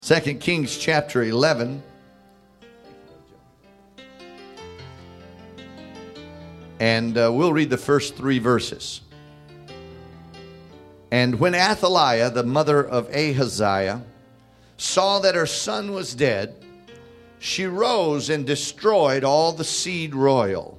2 Kings chapter 11. And we'll read the first 3 verses. And when Athaliah, the mother of Ahaziah, saw that her son was dead, she rose and destroyed all the seed royal.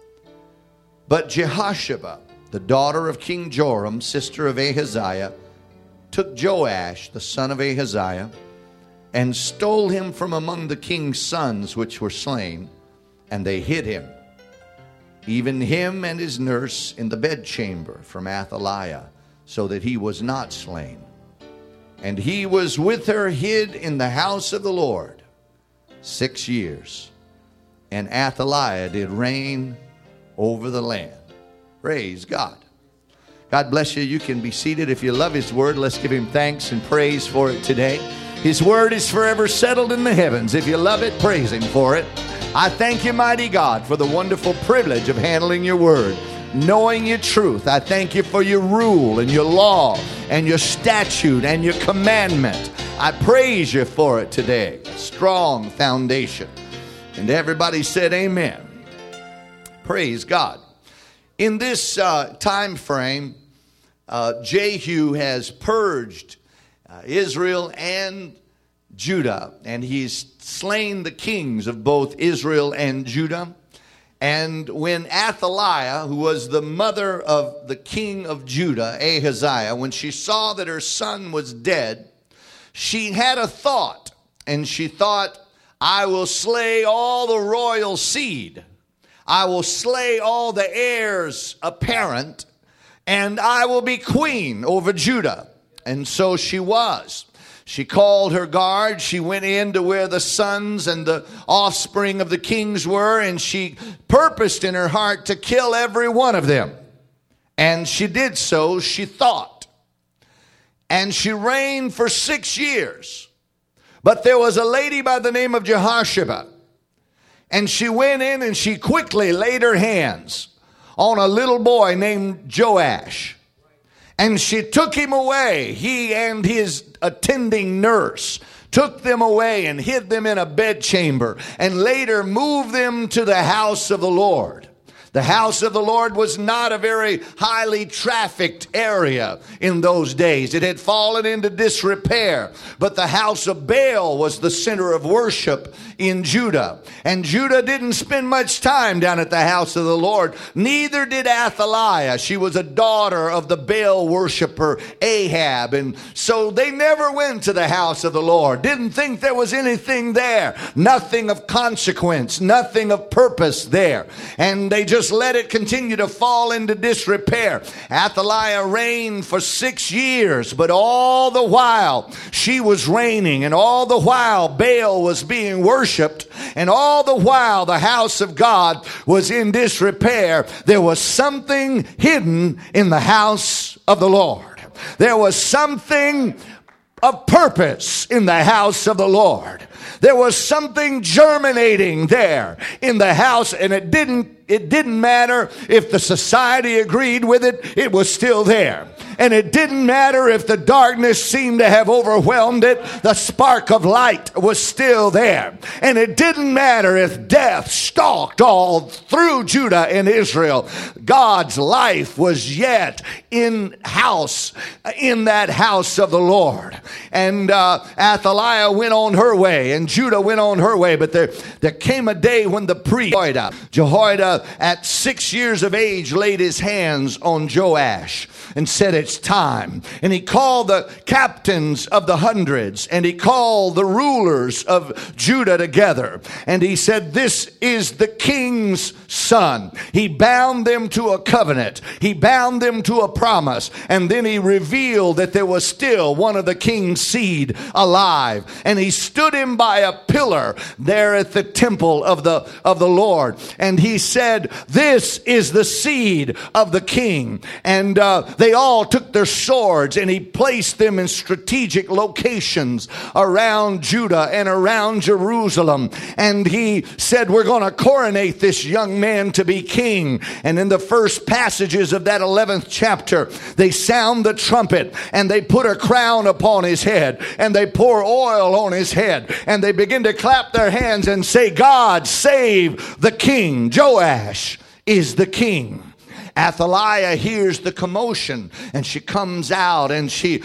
But Jehosheba, the daughter of King Joram, sister of Ahaziah, took Joash, the son of Ahaziah, and stole him from among the king's sons which were slain, and they hid him, even him and his nurse, in the bedchamber from Athaliah, so that he was not slain. And he was with her hid in the house of the Lord 6 years. And Athaliah did reign over the land. Praise God. God bless you. You can be seated. If you love His word, let's give Him thanks and praise for it today. His word is forever settled in the heavens. If you love it, praise Him for it. I thank you, mighty God, for the wonderful privilege of handling your word, knowing your truth. I thank you for your rule and your law and your statute and your commandment. I praise you for it today. A strong foundation. And everybody said amen. Praise God. In this time frame, Jehu has purged Israel and Judah, and he's slain the kings of both Israel and Judah. And when Athaliah, who was the mother of the king of Judah, Ahaziah, when she saw that her son was dead, she had a thought, and she thought, I will slay all the royal seed. I will slay all the heirs apparent, and I will be queen over Judah. And so she was. She called her guard. She went in to where the sons and the offspring of the kings were, and she purposed in her heart to kill every one of them. And she did so, she thought. And she reigned for 6 years. But there was a lady by the name of Jehosheba, and she went in and she quickly laid her hands on a little boy named Joash. And she took him away, he and his attending nurse took them away and hid them in a bedchamber, and later moved them to the house of the Lord. The house of the Lord was not a very highly trafficked area in those days. It had fallen into disrepair. But the house of Baal was the center of worship in Judah. And Judah didn't spend much time down at the house of the Lord. Neither did Athaliah. She was a daughter of the Baal worshiper Ahab. And so they never went to the house of the Lord. Didn't think there was anything there. Nothing of consequence. Nothing of purpose there. And they just let it continue to fall into disrepair. Athaliah reigned for 6 years, but all the while she was reigning, and all the while Baal was being worshipped, and all the while the house of God was in disrepair, there was something hidden in the house of the Lord. There was something of purpose in the house of the Lord. There was something germinating there in the house, and it didn't matter if the society agreed with it, it was still there. And it didn't matter if the darkness seemed to have overwhelmed it, the spark of light was still there. And it didn't matter if death stalked all through Judah and Israel. God's life was yet in that house of the Lord. And Athaliah went on her way, and Judah went on her way. But there came a day when the priest Jehoiada, at 6 years of age, laid his hands on Joash and said, it's time. And he called the captains of the hundreds, and he called the rulers of Judah together. And he said, this is the king's son. He bound them to a covenant. He bound them to a promise. And then he revealed that there was still one of the king's seed alive. And he stood him by a pillar there at the temple of the Lord. And he said, this is the seed of the king. And they all took their swords, and he placed them in strategic locations around Judah and around Jerusalem. And he said, we're going to coronate this young man to be king. And in the first passages of that 11th chapter, they sound the trumpet, and they put a crown upon his head, and they pour oil on his head, and they begin to clap their hands and say, God save the king. Joash is the king. Athaliah hears the commotion, and she comes out, and she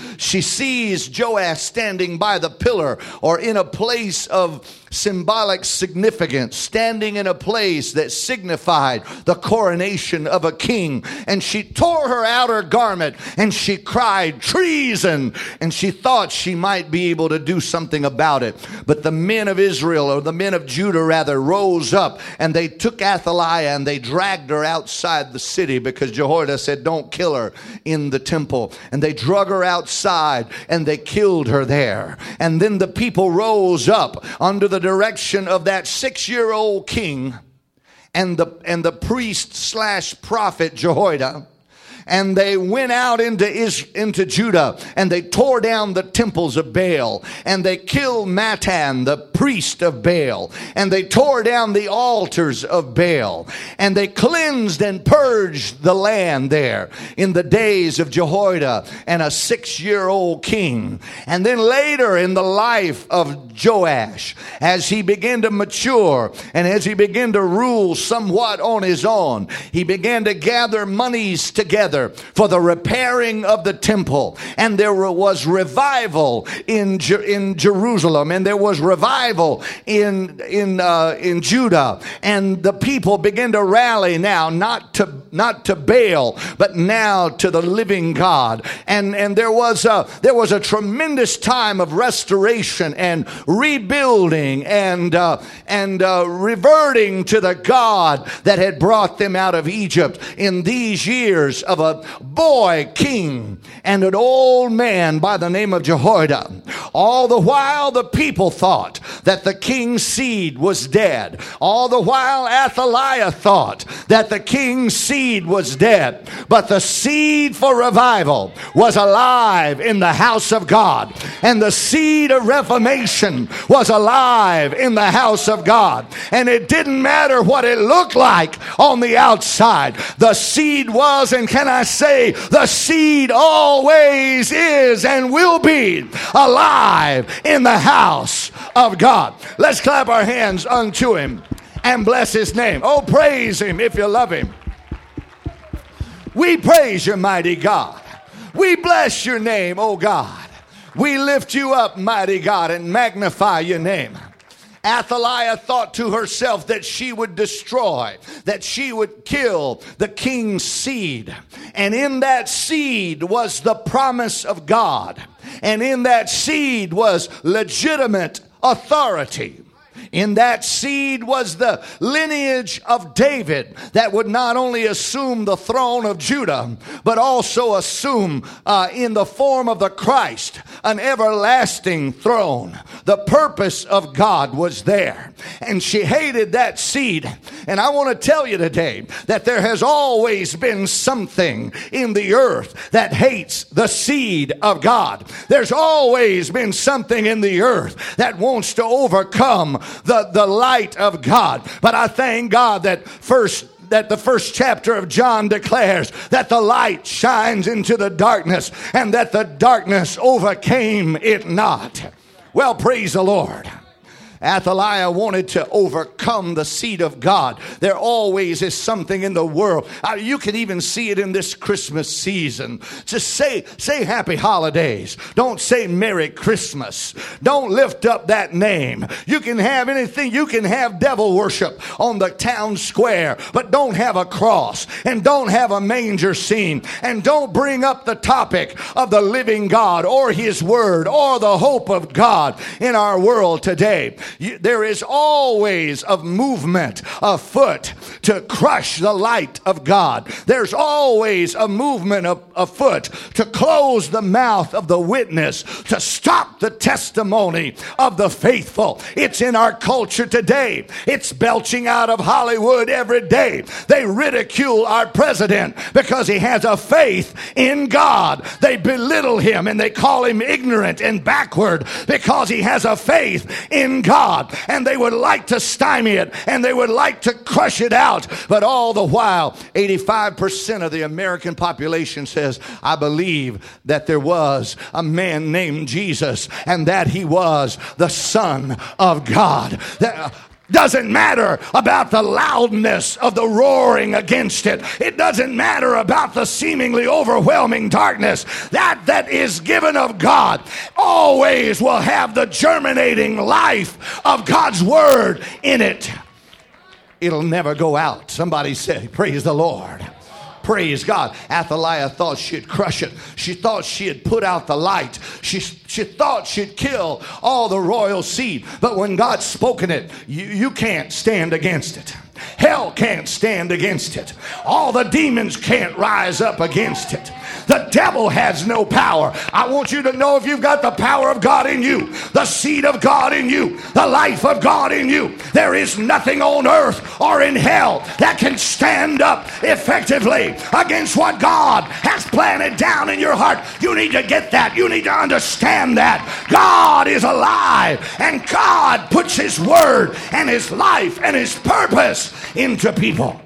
sees Joash standing by the pillar, or in a place of symbolic significance, standing in a place that signified the coronation of a king. And she tore her outer garment, and she cried, treason! And she thought she might be able to do something about it. But the men of Israel, or the men of Judah rather, rose up, and they took Athaliah, and they dragged her outside the city, because Jehoiada said, don't kill her in the temple. And they drug her outside, and they killed her there. And then the people rose up under the direction of that 6-year-old king and the priest / prophet Jehoiada. And they went out into Judah, and they tore down the temples of Baal, and they killed Matan, the priest of Baal, and they tore down the altars of Baal, and they cleansed and purged the land there in the days of Jehoiada and a 6-year-old king. And then later in the life of Joash, as he began to mature and as he began to rule somewhat on his own, he began to gather monies together for the repairing of the temple. And there was revival in Jerusalem, and there was revival in Judah, and the people began to rally now, not to Baal, but now to the living God. And there was a tremendous time of restoration and rebuilding and reverting to the God that had brought them out of Egypt in these years of a boy king and an old man by the name of Jehoiada. All the while the people thought that the king's seed was dead. All the while Athaliah thought that the king's seed was dead. But the seed for revival was alive in the house of God. And the seed of reformation was alive in the house of God. And it didn't matter what it looked like on the outside. The seed was, and can I say, the seed always is and will be alive in the house of God. Let's clap our hands unto him and bless his name. Oh, praise him if you love him. We praise your mighty God. We bless your name, oh God. We lift you up, mighty God, and magnify your name. Athaliah thought to herself that she would destroy, that she would kill the king's seed. And in that seed was the promise of God. And in that seed was legitimate authority. In that seed was the lineage of David that would not only assume the throne of Judah, but also assume in the form of the Christ an everlasting throne. The purpose of God was there. And she hated that seed. And I want to tell you today that there has always been something in the earth that hates the seed of God. There's always been something in the earth that wants to overcome the light of God. But I thank God that the first chapter of John declares that the light shines into the darkness, and that the darkness overcame it not. Well, praise the Lord. Athaliah wanted to overcome the seed of God. There always is something in the world. You can even see it in this Christmas season. Just say happy holidays. Don't say Merry Christmas. Don't lift up that name. You can have anything. You can have devil worship on the town square, but don't have a cross, and don't have a manger scene, and don't bring up the topic of the living God or his word or the hope of God in our world today. There is always a movement afoot to crush the light of God. There's always a movement afoot to close the mouth of the witness, to stop the testimony of the faithful. It's in our culture today. It's belching out of Hollywood every day. They ridicule our president because he has a faith in God. They belittle him and they call him ignorant and backward because he has a faith in God. And they would like to stymie it and they would like to crush it out. But all the while, 85% of the American population says, I believe that there was a man named Jesus and that he was the Son of God. Doesn't matter about the loudness of the roaring against it. It doesn't matter about the seemingly overwhelming darkness. That is given of God always will have the germinating life of God's word in it. It'll never go out. Somebody say, praise the Lord. Praise God. Athaliah thought she'd crush it. She thought she had put out the light. She thought she'd kill all the royal seed. But when God spoken it, you can't stand against it. Hell can't stand against it. All the demons can't rise up against it. The devil has no power. I want you to know, if you've got the power of God in you, the seed of God in you, the life of God in you, there is nothing on earth or in hell that can stand up effectively against what God has planted down in your heart. You need to get that. You need to understand that. God is alive, and God puts his word and his life and his purpose into people.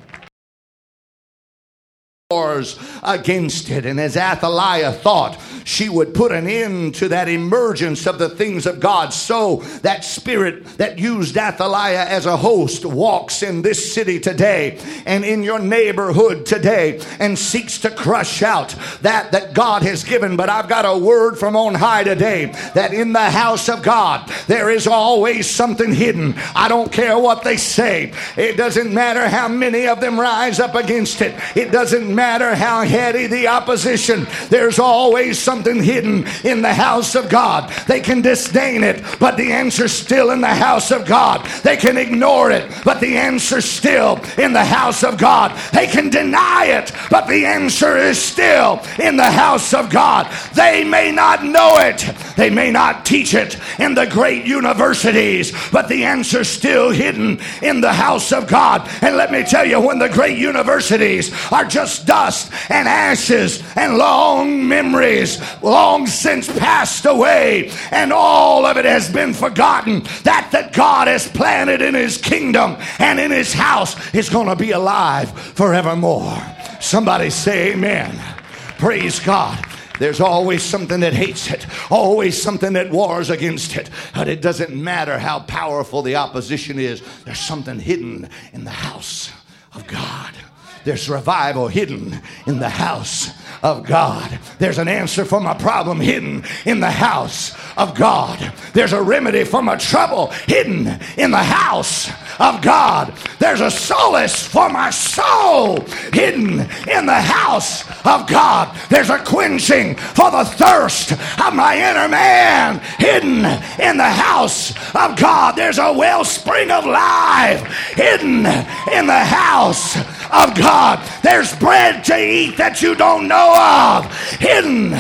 Against it. And as Athaliah thought she would put an end to that emergence of the things of God, so that spirit that used Athaliah as a host walks in this city today and in your neighborhood today and seeks to crush out that God has given. But I've got a word from on high today that in the house of God there is always something hidden. I don't care what they say. It doesn't matter how many of them rise up against it. It doesn't matter how heady the opposition. There's always something hidden in the house of God. They can disdain it, but the answer's still in the house of God. They can ignore it, but the answer's still in the house of God. They can deny it, but the answer is still in the house of God. They may not know it. They may not teach it in the great universities, but the answer's still hidden in the house of God. And let me tell you, when the great universities are just dust and ashes and long memories long since passed away and all of it has been forgotten, that God has planted in his kingdom and in his house is going to be alive forevermore. Somebody say amen. Praise God. There's always something that hates it, always something that wars against it. But it doesn't matter how powerful the opposition is. There's something hidden in the house of God. There's revival hidden in the house of God. There's an answer for my problem hidden in the house of God. There's a remedy for my trouble hidden in the house of God. There's a solace for my soul hidden in the house of God. There's a quenching for the thirst of my inner man hidden in the house of God. There's a wellspring of life hidden in the house of God. There's bread to eat that you don't know of hidden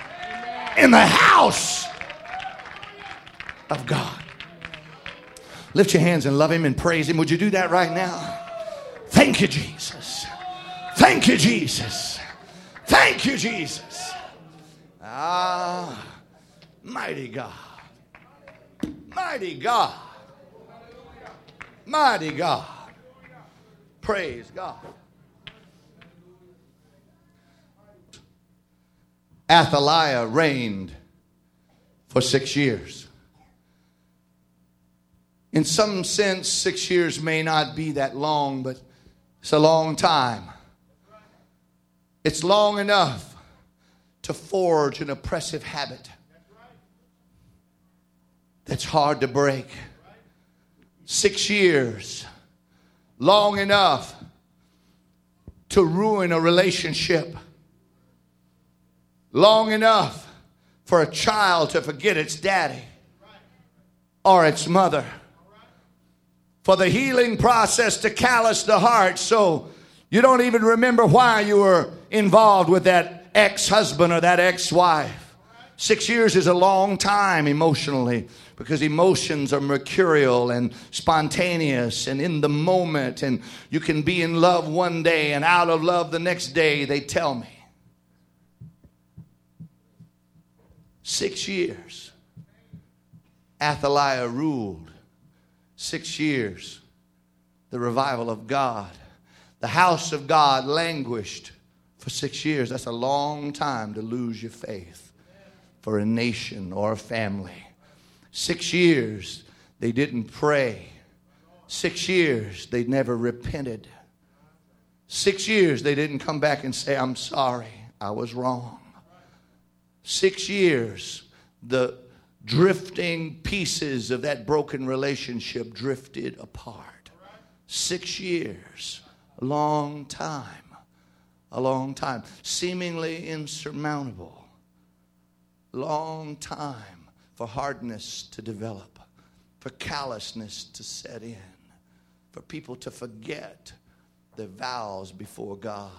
in the house of God. Lift your hands and love him and praise him. Would you do that right now? Thank you, Jesus. Thank you, Jesus. Thank you, Jesus. Ah, mighty God. Mighty God. Mighty God. Praise God. Athaliah reigned for 6 years. In some sense, 6 years may not be that long, but it's a long time. It's long enough to forge an oppressive habit that's hard to break. 6 years, long enough to ruin a relationship. Long enough for a child to forget its daddy or its mother. for the healing process to callous the heart, so you don't even remember why you were involved with that ex-husband or that ex-wife. 6 years is a long time emotionally, because emotions are mercurial and spontaneous and in the moment, and you can be in love one day and out of love the next day, they tell me. 6 years. Athaliah ruled. 6 years. The revival of God. The house of God languished for 6 years. That's a long time to lose your faith for a nation or a family. 6 years they didn't pray. 6 years they never repented. 6 years they didn't come back and say, I'm sorry, I was wrong. 6 years the drifting pieces of that broken relationship drifted apart. 6 years, a long time, seemingly insurmountable, long time for hardness to develop, for callousness to set in, for people to forget their vows before God.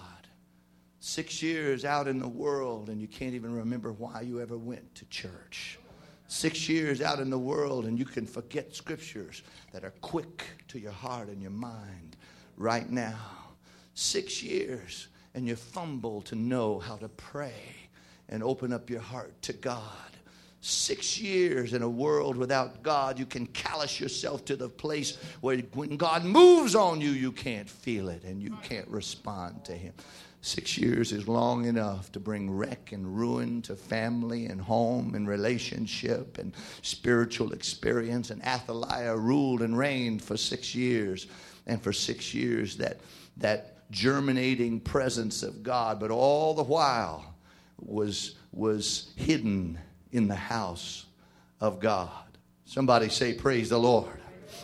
6 years out in the world and you can't even remember why you ever went to church. 6 years out in the world and you can forget scriptures that are quick to your heart and your mind right now. 6 years and you fumble to know how to pray and open up your heart to God. 6 years in a world without God, you can callous yourself to the place where when God moves on you, you can't feel it and you can't respond to Him. 6 years is long enough to bring wreck and ruin to family and home and relationship and spiritual experience. And Athaliah ruled and reigned for 6 years. And for 6 years that germinating presence of God, but all the while was hidden in the house of God. Somebody say, praise the Lord.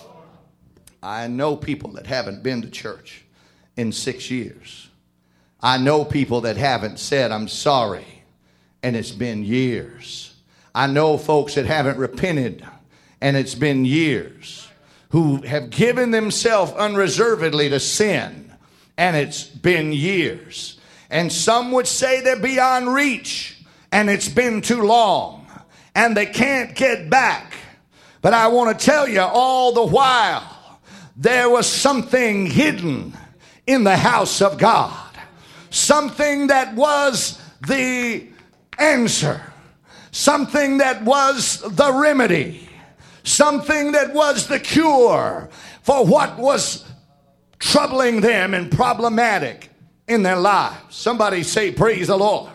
I know people that haven't been to church in 6 years. I know people that haven't said, I'm sorry, and it's been years. I know folks that haven't repented, and it's been years, who have given themselves unreservedly to sin, and it's been years. And some would say they're beyond reach, and it's been too long, and they can't get back. But I want to tell you, all the while, there was something hidden in the house of God. Something that was the answer. Something that was the remedy. Something that was the cure for what was troubling them and problematic in their lives. Somebody say, praise the Lord.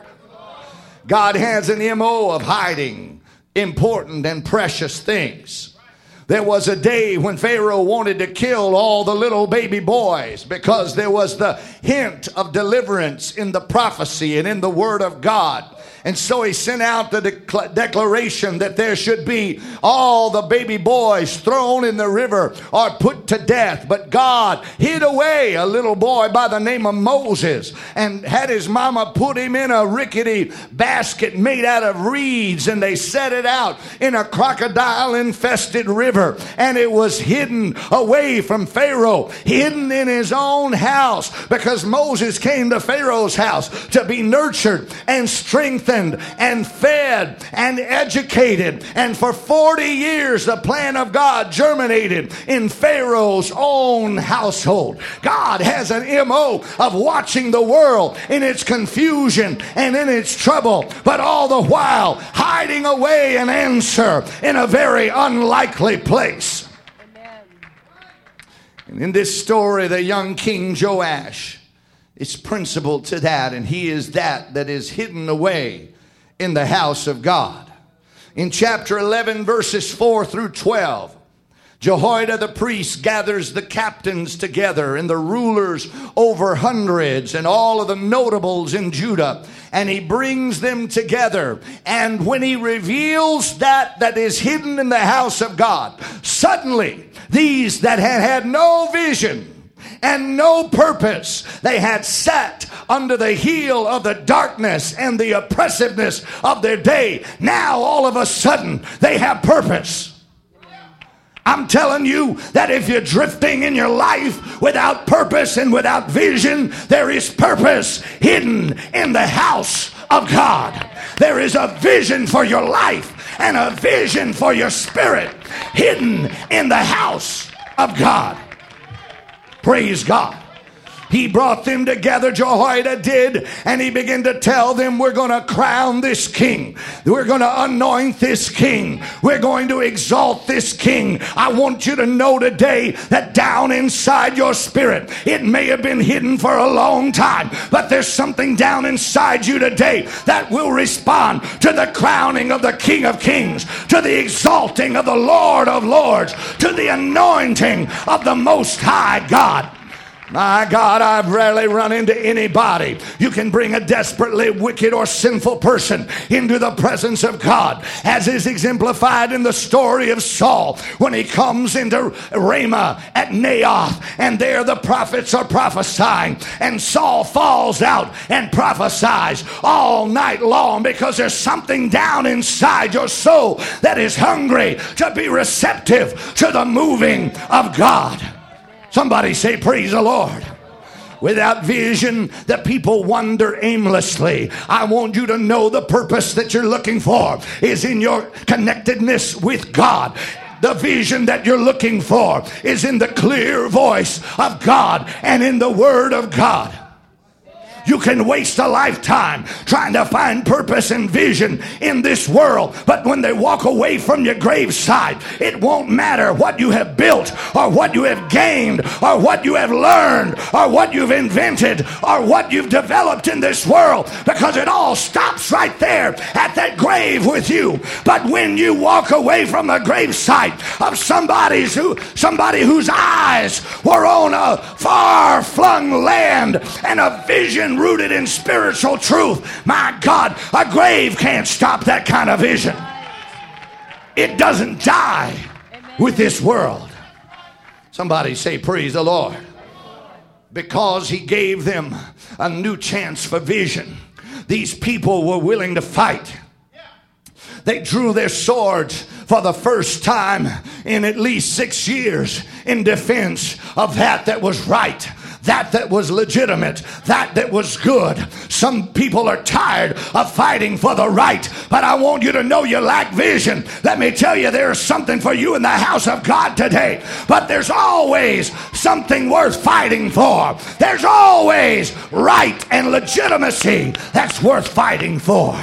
God has an MO of hiding important and precious things. There was a day when Pharaoh wanted to kill all the little baby boys because there was the hint of deliverance in the prophecy and in the word of God. And so he sent out the declaration that there should be all the baby boys thrown in the river or put to death. But God hid away a little boy by the name of Moses and had his mama put him in a rickety basket made out of reeds, and they set it out in a crocodile-infested river. And it was hidden away from Pharaoh, hidden in his own house, because Moses came to Pharaoh's house to be nurtured and strengthened and fed and educated. And for 40 years the plan of God germinated in Pharaoh's own household. God has an MO of watching the world in its confusion and in its trouble, but all the while hiding away an answer in a very unlikely place. Amen. And in this story, the young King Joash, it's principled to that, and he is that is hidden away in the house of God. In chapter 11, verses 4 through 12, Jehoiada the priest gathers the captains together and the rulers over hundreds and all of the notables in Judah, and he brings them together. And when he reveals that is hidden in the house of God, suddenly these that had no vision and no purpose, they had sat under the heel of the darkness and the oppressiveness of their day. Now all of a sudden they have purpose. I'm telling you that if you're drifting in your life without purpose and without vision, there is purpose hidden in the house of God. There is a vision for your life and a vision for your spirit hidden in the house of God. Praise God. He brought them together, Jehoiada did, and he began to tell them, we're going to crown this king. We're going to anoint this king. We're going to exalt this king. I want you to know today that down inside your spirit, it may have been hidden for a long time, but there's something down inside you today that will respond to the crowning of the King of Kings, to the exalting of the Lord of Lords, to the anointing of the Most High God. My God, I've rarely run into anybody. You can bring a desperately wicked or sinful person into the presence of God, as is exemplified in the story of Saul when he comes into Ramah at Naioth, and there the prophets are prophesying, and Saul falls out and prophesies all night long because there's something down inside your soul that is hungry to be receptive to the moving of God. Somebody say, praise the Lord. Without vision, the people wander aimlessly. I want you to know the purpose that you're looking for is in your connectedness with God. The vision that you're looking for is in the clear voice of God and in the Word of God. You can waste a lifetime trying to find purpose and vision in this world, but when they walk away from your graveside, it won't matter what you have built or what you have gained or what you have learned or what you've invented or what you've developed in this world, because it all stops right there at that grave with you. But when you walk away from the gravesite of somebody whose eyes were on a far-flung land and a vision rooted in spiritual truth, my God, a grave can't stop that kind of vision. It doesn't die with this world. Somebody say, praise the Lord. Because he gave them a new chance for vision, these people were willing to fight. They drew their swords for the first time in at least 6 years in defense of that was right, that was legitimate, that was good. Some people are tired of fighting for the right, but I want you to know you lack vision. Let me tell you, there's something for you in the house of God today, but there's always something worth fighting for. There's always right and legitimacy that's worth fighting for.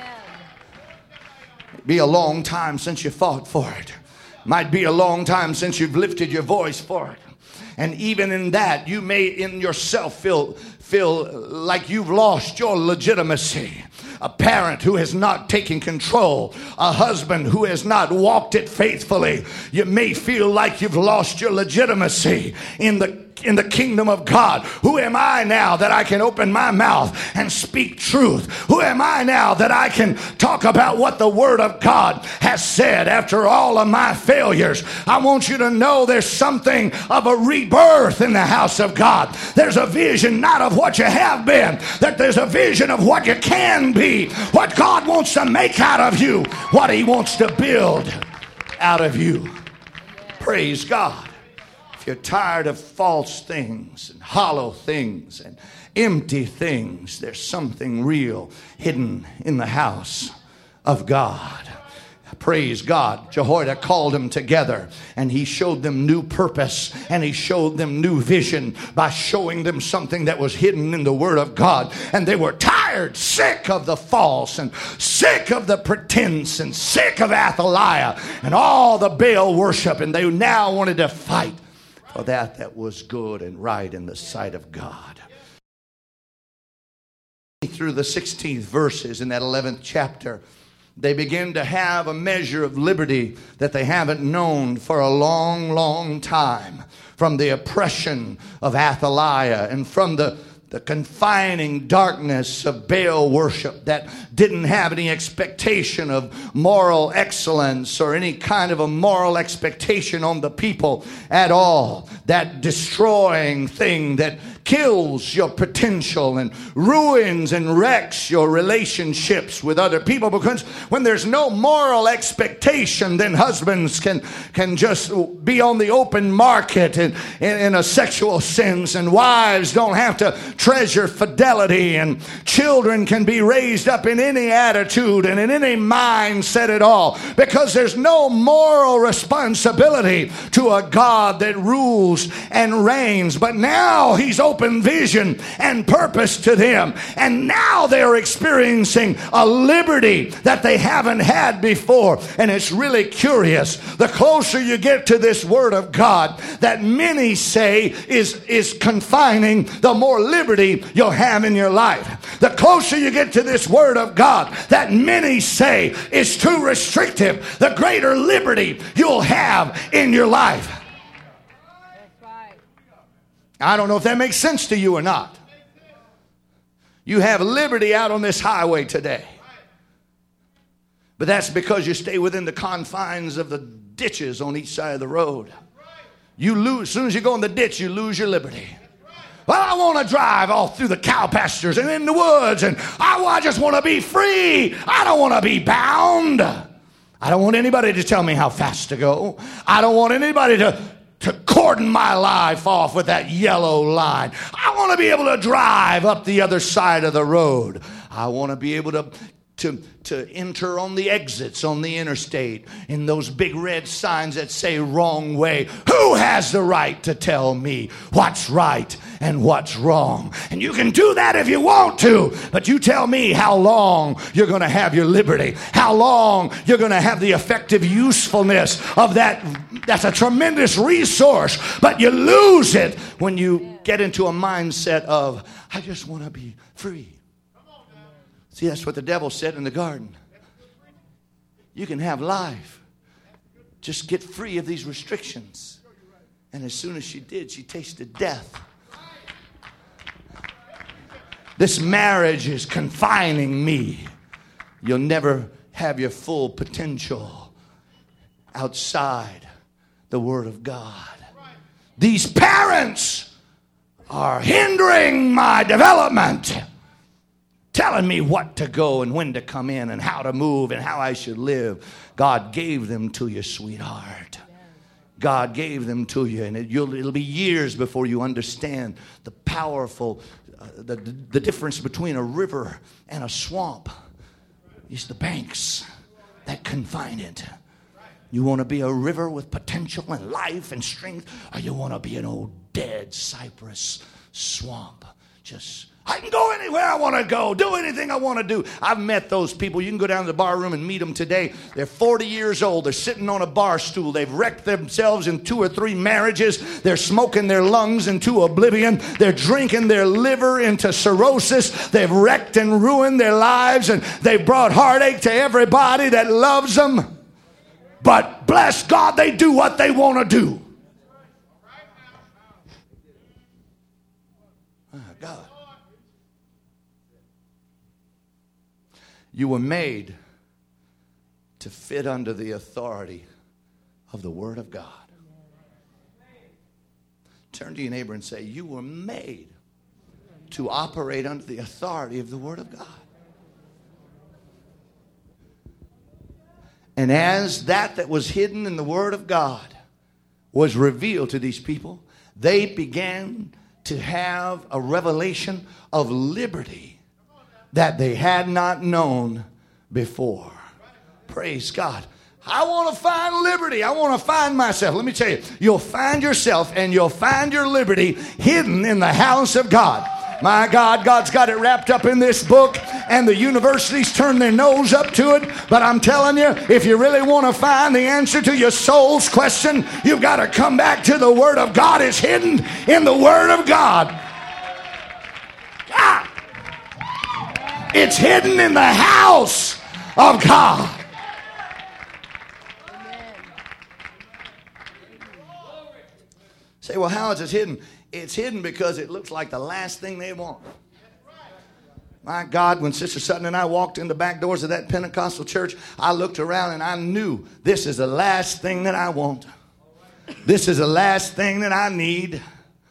It'd be a long time since you fought for it. Might be a long time since you've lifted your voice for it. And even in that, you may in yourself feel like you've lost your legitimacy. A parent who has not taken control, a husband who has not walked it faithfully. You may feel like you've lost your legitimacy in the kingdom of God. Who am I now that I can open my mouth and speak truth? Who am I now that I can talk about what the Word of God has said after all of my failures? I want you to know there's something of a rebirth in the house of God. There's a vision not of what you have been, that there's a vision of what you can be, what God wants to make out of you, what He wants to build out of you. Praise God. If you're tired of false things and hollow things and empty things, there's something real hidden in the house of God. Praise God. Jehoiada called them together and he showed them new purpose and he showed them new vision by showing them something that was hidden in the Word of God. And they were tired, sick of the false and sick of the pretense and sick of Athaliah and all the Baal worship, and they now wanted to fight for that was good and right in the sight of God. Through the 16th verses in that 11th chapter, they begin to have a measure of liberty that they haven't known for a long, long time. From the oppression of Athaliah and from the confining darkness of Baal worship that didn't have any expectation of moral excellence or any kind of a moral expectation on the people at all. That destroying thing that kills your potential and ruins and wrecks your relationships with other people, because when there's no moral expectation, then husbands can just be on the open market in a sexual sense, and wives don't have to treasure fidelity, and children can be raised up in any attitude and in any mindset at all, because there's no moral responsibility to a God that rules and reigns. But now he's opened vision and purpose to them, and now they're experiencing a liberty that they haven't had before. And it's really curious, the closer you get to this word of God that many say is confining, the more liberty you'll have in your life. The closer you get to this word of God that many say is too restrictive, the greater liberty you'll have in your life. I don't know if that makes sense to you or not. You have liberty out on this highway today. But that's because you stay within the confines of the ditches on each side of the road. You lose, as soon as you go in the ditch, you lose your liberty. Well, I want to drive all through the cow pastures and in the woods, and I just want to be free. I don't want to be bound. I don't want anybody to tell me how fast to go. I don't want anybody to cordon my life off with that yellow line. I want to be able to drive up the other side of the road. I want to be able to enter on the exits on the interstate in those big red signs that say wrong way. Who has the right to tell me what's right and what's wrong? And you can do that if you want to, but you tell me how long you're going to have your liberty, how long you're going to have the effective usefulness of that. That's a tremendous resource, but you lose it when you get into a mindset of, I just want to be free. See, that's what the devil said in the garden. You can have life. Just get free of these restrictions. And as soon as she did, she tasted death. This marriage is confining me. You'll never have your full potential outside the Word of God. These parents are hindering my development, telling me what to go and when to come in and how to move and how I should live. God gave them to you, sweetheart. God gave them to you, and it'll be years before you understand the powerful, the difference between a river and a swamp is the banks that confine it. You want to be a river with potential and life and strength, or you want to be an old dead cypress swamp? I can go anywhere I want to go, do anything I want to do. I've met those people. You can go down to the bar room and meet them today. They're 40 years old. They're sitting on a bar stool. They've wrecked themselves in 2 or 3 marriages. They're smoking their lungs into oblivion. They're drinking their liver into cirrhosis. They've wrecked and ruined their lives, and they've brought heartache to everybody that loves them. But bless God, they do what they want to do. Oh, God. You were made to fit under the authority of the Word of God. Turn to your neighbor and say, you were made to operate under the authority of the Word of God. And as that was hidden in the Word of God was revealed to these people, they began to have a revelation of liberty that they had not known before. Praise God. I want to find liberty. I want to find myself. Let me tell you, you'll find yourself and you'll find your liberty hidden in the house of God. My God, God's got it wrapped up in this book, and the universities turn their nose up to it. But I'm telling you, if you really want to find the answer to your soul's question, you've got to come back to the Word of God. It's hidden in the Word of God. It's hidden in the house of God. Say, well, how is it hidden? It's hidden because it looks like the last thing they want. My God, when Sister Sutton and I walked in the back doors of that Pentecostal church, I looked around and I knew this is the last thing that I want. This is the last thing that I need.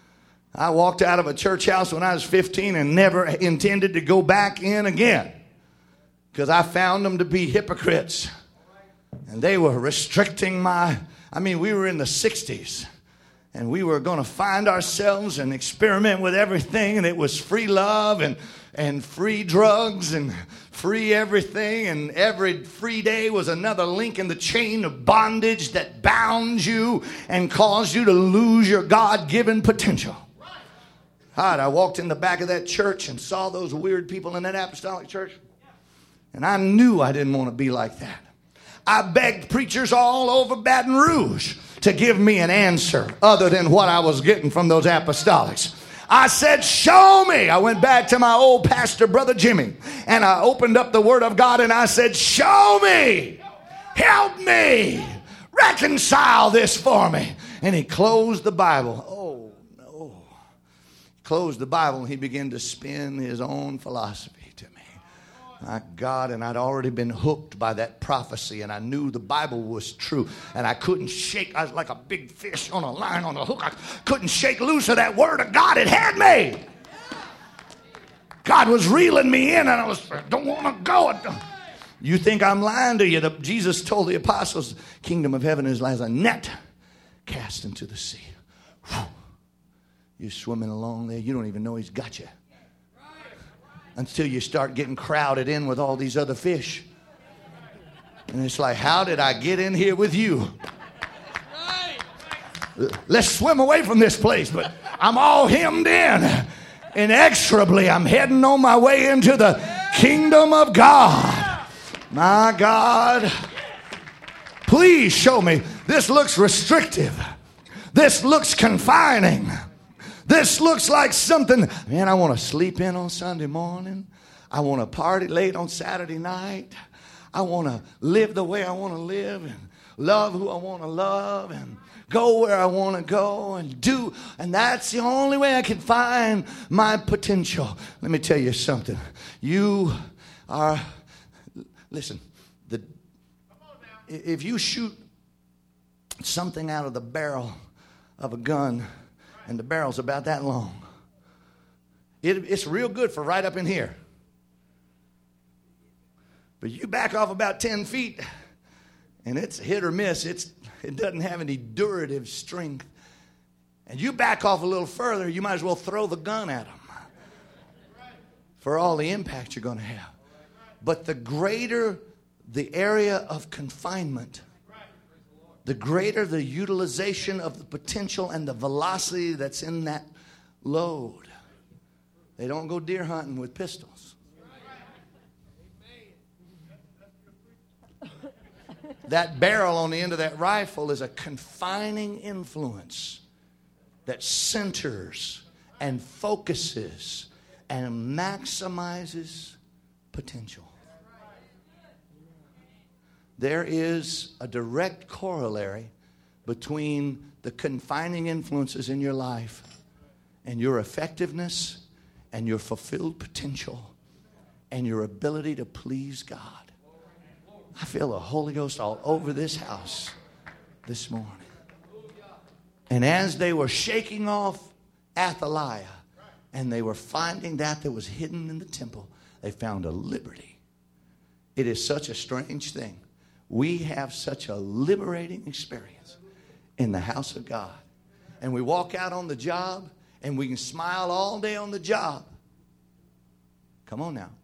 I walked out of a church house when I was 15 and never intended to go back in again, because I found them to be hypocrites. And they were restricting we were in the 60s. And we were going to find ourselves and experiment with everything. And it was free love and free drugs and free everything. And every free day was another link in the chain of bondage that bound you and caused you to lose your God-given potential. I walked in the back of that church and saw those weird people in that apostolic church. And I knew I didn't want to be like that. I begged preachers all over Baton Rouge to give me an answer other than what I was getting from those apostolics. I said, show me. I went back to my old pastor, Brother Jimmy, and I opened up the Word of God and I said, show me. Help me. Reconcile this for me. And he closed the Bible. Oh, no. He closed the Bible and he began to spin his own philosophy. My God, and I'd already been hooked by that prophecy, and I knew the Bible was true, and I couldn't shake. I was like a big fish on a line on a hook. I couldn't shake loose of that Word of God. It had me. God was reeling me in, and I don't want to go. You think I'm lying to you? Jesus told the apostles, kingdom of heaven is as a net cast into the sea. Whew. You're swimming along there. You don't even know he's got you. Until you start getting crowded in with all these other fish. And it's like, how did I get in here with you? Let's swim away from this place. But I'm all hemmed in. Inexorably, I'm heading on my way into the kingdom of God. My God. Please show me. This looks restrictive. This looks confining. This looks like something, man, I want to sleep in on Sunday morning. I want to party late on Saturday night. I want to live the way I want to live and love who I want to love and go where I want to go and do. And that's the only way I can find my potential. Let me tell you something. You are, listen, if you shoot something out of the barrel of a gun, and the barrel's about that long, it's real good for right up in here. But you back off about 10 feet, and it's hit or miss. It doesn't have any durative strength. And you back off a little further, you might as well throw the gun at them for all the impact you're going to have. But the greater the area of confinement, the greater the utilization of the potential and the velocity that's in that load. They don't go deer hunting with pistols. That barrel on the end of that rifle is a confining influence that centers and focuses and maximizes potential. There is a direct corollary between the confining influences in your life and your effectiveness and your fulfilled potential and your ability to please God. I feel the Holy Ghost all over this house this morning. And as they were shaking off Athaliah and they were finding that was hidden in the temple, they found a liberty. It is such a strange thing. We have such a liberating experience in the house of God. And we walk out on the job and we can smile all day on the job. Come on now.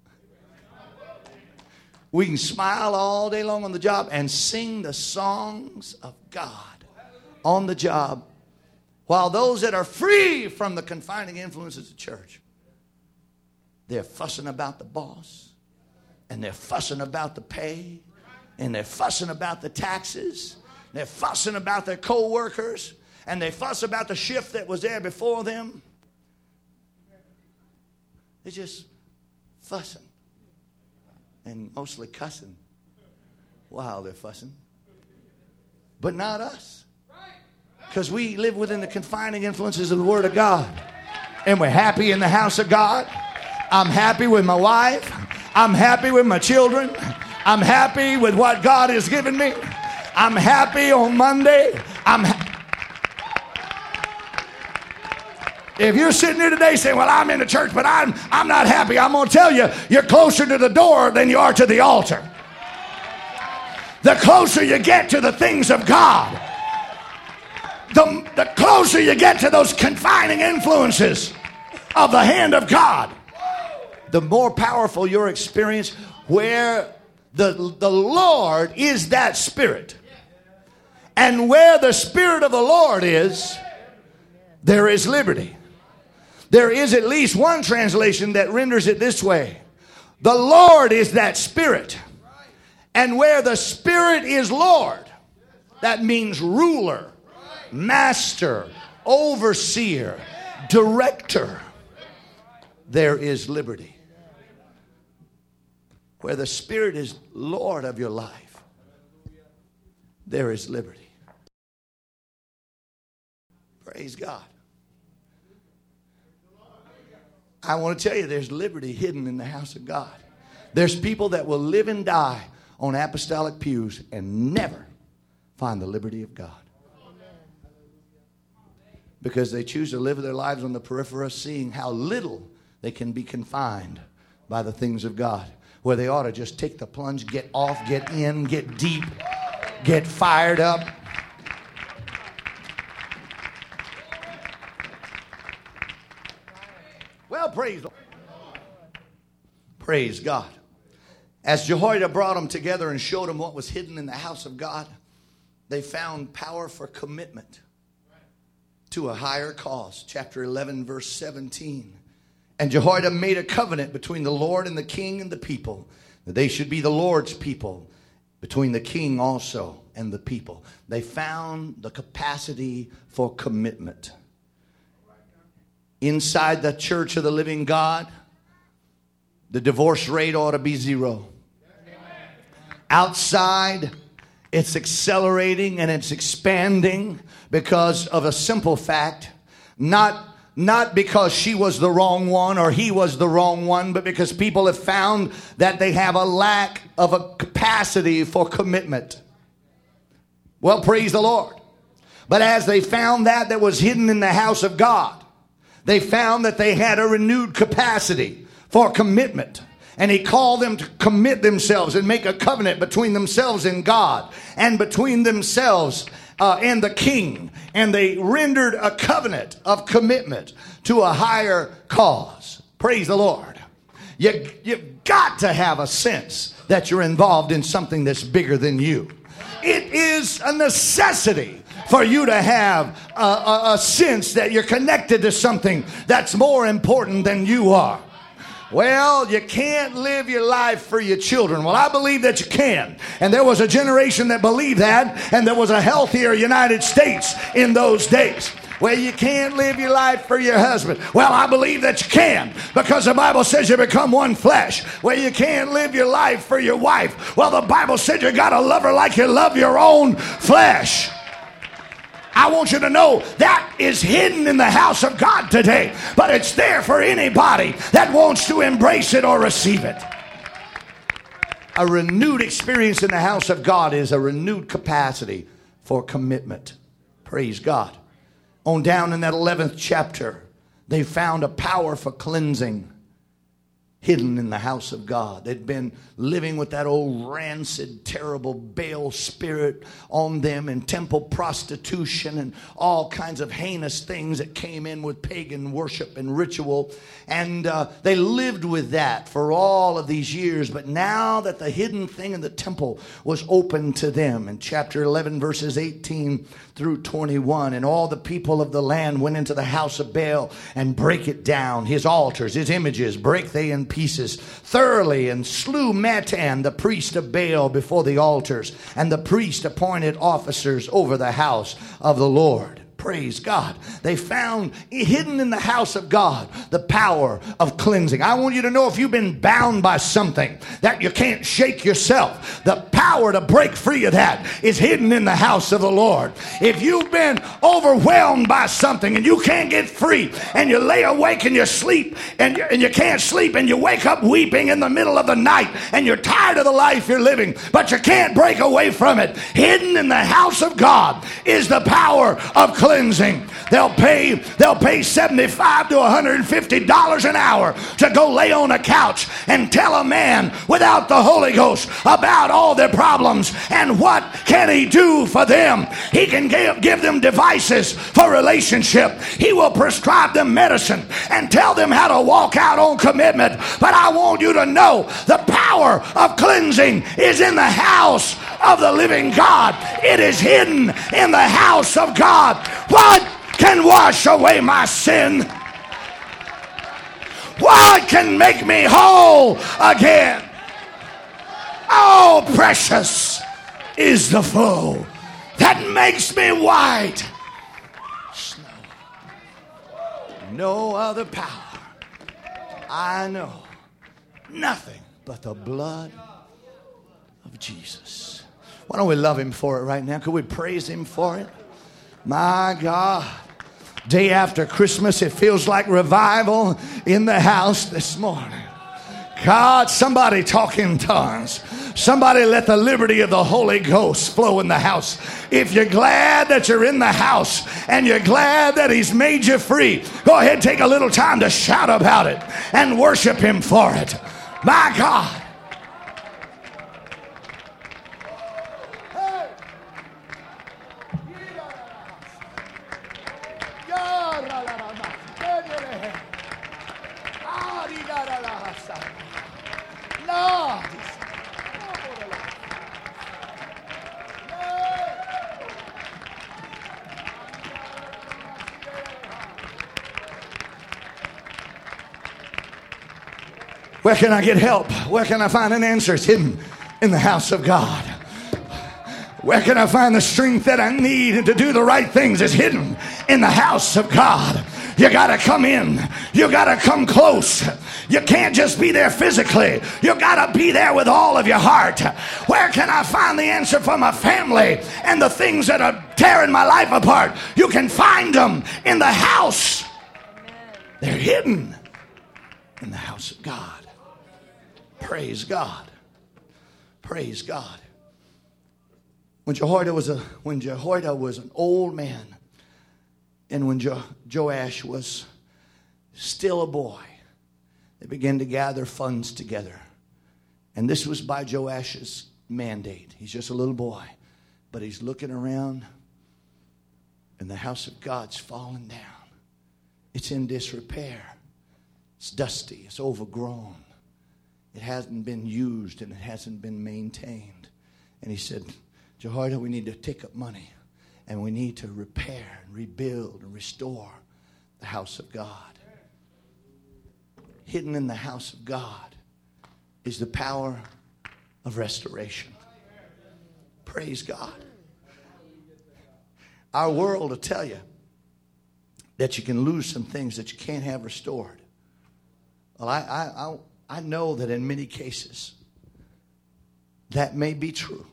We can smile all day long on the job and sing the songs of God on the job, while those that are free from the confining influences of church, they're fussing about the boss, and they're fussing about the pay, and they're fussing about the taxes. They're fussing about their co-workers. And they fuss about the shift that was there before them. They're just fussing. And mostly cussing while they're fussing. But not us. Because we live within the confining influences of the Word of God. And we're happy in the house of God. I'm happy with my wife. I'm happy with my children. I'm happy with what God has given me. I'm happy on Monday. If you're sitting here today saying, well, I'm in the church, but I'm not happy, I'm going to tell you, you're closer to the door than you are to the altar. The closer you get to the things of God, the closer you get to those confining influences of the hand of God, the more powerful your experience, where the Lord is that Spirit. And where the Spirit of the Lord is, there is liberty. There is at least one translation that renders it this way: the Lord is that Spirit. And where the Spirit is Lord, that means ruler, master, overseer, director, there is liberty. Where the Spirit is Lord of your life, there is liberty. Praise God. I want to tell you, there's liberty hidden in the house of God. There's people that will live and die on apostolic pews and never find the liberty of God, because they choose to live their lives on the periphery, seeing how little they can be confined by the things of God, where they ought to just take the plunge, get off, get in, get deep, get fired up. Well, praise God. As Jehoiada brought them together and showed them what was hidden in the house of God, they found power for commitment to a higher cause. Chapter 11, verse 17. And Jehoiada made a covenant between the Lord and the king and the people, that they should be the Lord's people, between the king also and the people. They found the capacity for commitment. Inside the church of the living God, the divorce rate ought to be 0. Outside, it's accelerating and it's expanding because of a simple fact. Not because she was the wrong one or he was the wrong one, but because people have found that they have a lack of a capacity for commitment. Well, praise the Lord. But as they found that was hidden in the house of God, they found that they had a renewed capacity for commitment. And he called them to commit themselves and make a covenant between themselves and God, and between themselves and the king. And they rendered a covenant of commitment to a higher cause. Praise the Lord. You've got to have a sense that you're involved in something that's bigger than you. It is a necessity for you to have a sense that you're connected to something that's more important than you are. Well, you can't live your life for your children. Well, I believe that you can. And there was a generation that believed that, and there was a healthier United States in those days. Well, you can't live your life for your husband. Well, I believe that you can, because the Bible says you become one flesh. Well, you can't live your life for your wife. Well, the Bible said you got to love her like you love your own flesh. I want you to know that is hidden in the house of God today, but it's there for anybody that wants to embrace it or receive it. A renewed experience in the house of God is a renewed capacity for commitment. Praise God. On down in that 11th chapter, they found a power for cleansing hidden in the house of God. They'd been living with that old rancid, terrible Baal spirit on them, and temple prostitution and all kinds of heinous things that came in with pagan worship and ritual. And they lived with that for all of these years. But now that the hidden thing in the temple was open to them, in chapter 11, verses 18 through 21, and all the people of the land went into the house of Baal and break it down, his altars, his images, break they in pieces thoroughly, and slew Matan, the priest of Baal, before the altars. And the priest appointed officers over the house of the Lord. Praise God. They found hidden in the house of God the power of cleansing. I want you to know, if you've been bound by something that you can't shake yourself, the power to break free of that is hidden in the house of the Lord. If you've been overwhelmed by something and you can't get free, and you lay awake and you sleep and you can't sleep, and you wake up weeping in the middle of the night, and you're tired of the life you're living, but you can't break away from it, hidden in the house of God is the power of cleansing. cleansing. They'll pay $75 to $150 an hour to go lay on a couch and tell a man without the Holy Ghost about all their problems. And what can he do for them? He can give them devices for relationship. He will prescribe them medicine and tell them how to walk out on commitment. But I want you to know the power of cleansing is in the house of the living God. It is hidden in the house of God. What can wash away my sin? What can make me whole again? Oh, precious is the flow that makes me white snow. No other power I know, nothing but the blood of Jesus. Why don't we love him for it right now? Could we praise him for it? My God. Day after Christmas, it feels like revival in the house this morning. God, somebody talk in tongues. Somebody let the liberty of the Holy Ghost flow in the house. If you're glad that you're in the house and you're glad that he's made you free, go ahead, take a little time to shout about it and worship him for it. My God. Where can I get help? Where can I find an answer? It's hidden in the house of God. Where can I find the strength that I need to do the right things? It's hidden in the house of God. You got to come in. You got to come close. You can't just be there physically. You got to be there with all of your heart. Where can I find the answer for my family and the things that are tearing my life apart? You can find them in the house. They're hidden in the house of God. Praise God. Praise God. When Jehoiada was an old man, and when Joash was still a boy, they began to gather funds together. And this was by Joash's mandate. He's just a little boy, but he's looking around, and the house of God's fallen down. It's in disrepair. It's dusty. It's overgrown. It hasn't been used and it hasn't been maintained. And he said, Jehoiada, we need to take up money and we need to repair and rebuild and restore the house of God. Hidden in the house of God is the power of restoration. Praise God. Our world will tell you that you can lose some things that you can't have restored. Well, I know that in many cases that may be true.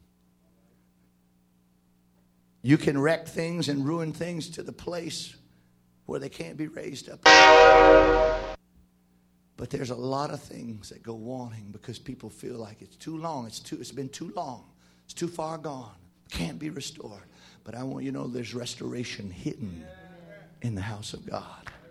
You can wreck things and ruin things to the place where they can't be raised up. But there's a lot of things that go wanting because people feel like it's too long. It's been too long. It's too far gone. Can't be restored. But I want you to know there's restoration hidden in the house of God.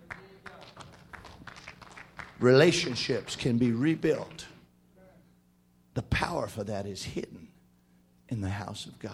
Relationships can be rebuilt. The power for that is hidden in the house of God.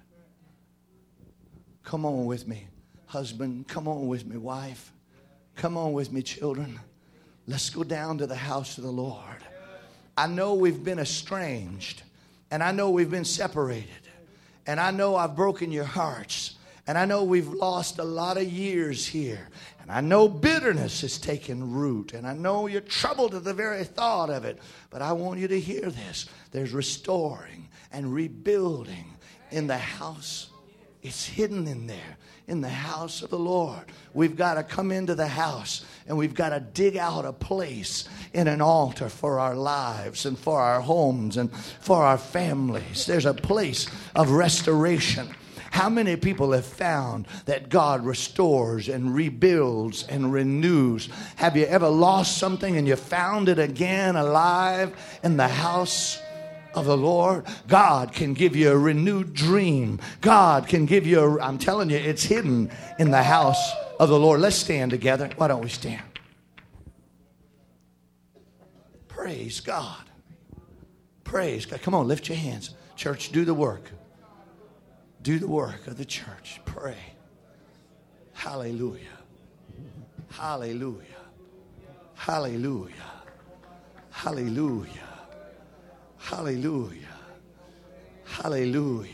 Come on with me, husband. Come on with me, wife. Come on with me, children. Let's go down to the house of the Lord. I know we've been estranged, and I know we've been separated, and I know I've broken your hearts, and I know we've lost a lot of years here, and I know bitterness has taken root, and I know you're troubled at the very thought of it, but I want you to hear this. There's restoring and rebuilding in the house. It's hidden in there, in the house of the Lord. We've got to come into the house and we've got to dig out a place in an altar for our lives and for our homes and for our families. There's a place of restoration. How many people have found that God restores and rebuilds and renews? Have you ever lost something and you found it again alive in the house of the Lord. God can give you a renewed dream. God can give you I'm telling you, it's hidden in the house of the Lord. Let's stand together. Why don't we stand? Praise God. Praise God. Come on, lift your hands. Church, do the work. Do the work of the church. Pray. Hallelujah. Hallelujah. Hallelujah. Hallelujah. Hallelujah. Hallelujah.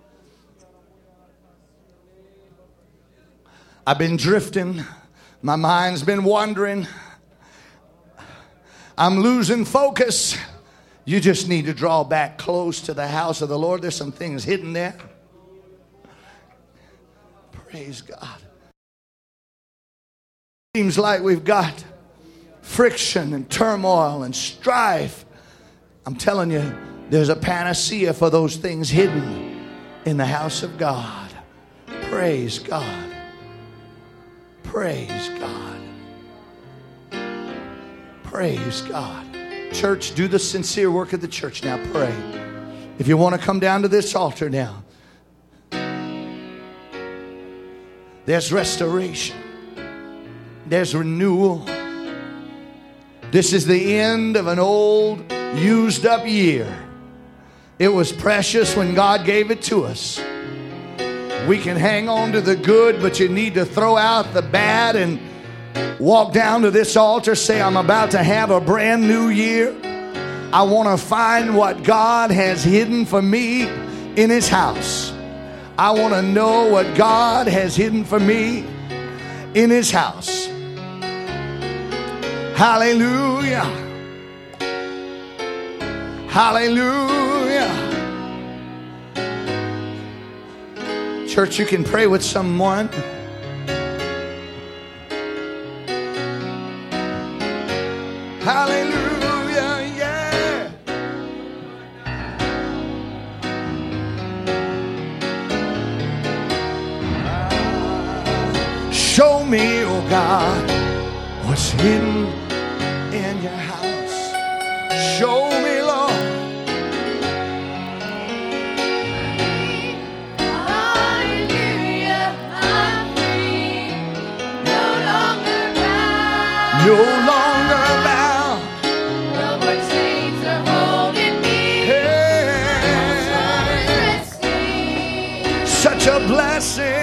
I've been drifting. My mind's been wandering. I'm losing focus. You just need to draw back close to the house of the Lord. There's some things hidden there. Praise God. Seems like we've got friction and turmoil and strife. I'm telling you, there's a panacea for those things hidden in the house of God. Praise God. Praise God. Praise God. Church, do the sincere work of the church now. Pray. If you want to come down to this altar now, there's restoration. There's renewal. This is the end of an old, used up year. It was precious when God gave it to us. We can hang on to the good, but you need to throw out the bad and walk down to this altar. Say, I'm about to have a brand new year. I want to find what God has hidden for me in His house. I want to know what God has hidden for me in His house. Hallelujah. Hallelujah. Church, you can pray with someone. Hallelujah, yeah. Show me, oh God, what's hidden in your house. Show me, Lord. Hallelujah, I'm free. No longer bound. No longer bound. No more chains are holding me. Hey. My soul is resting. Such a blessing.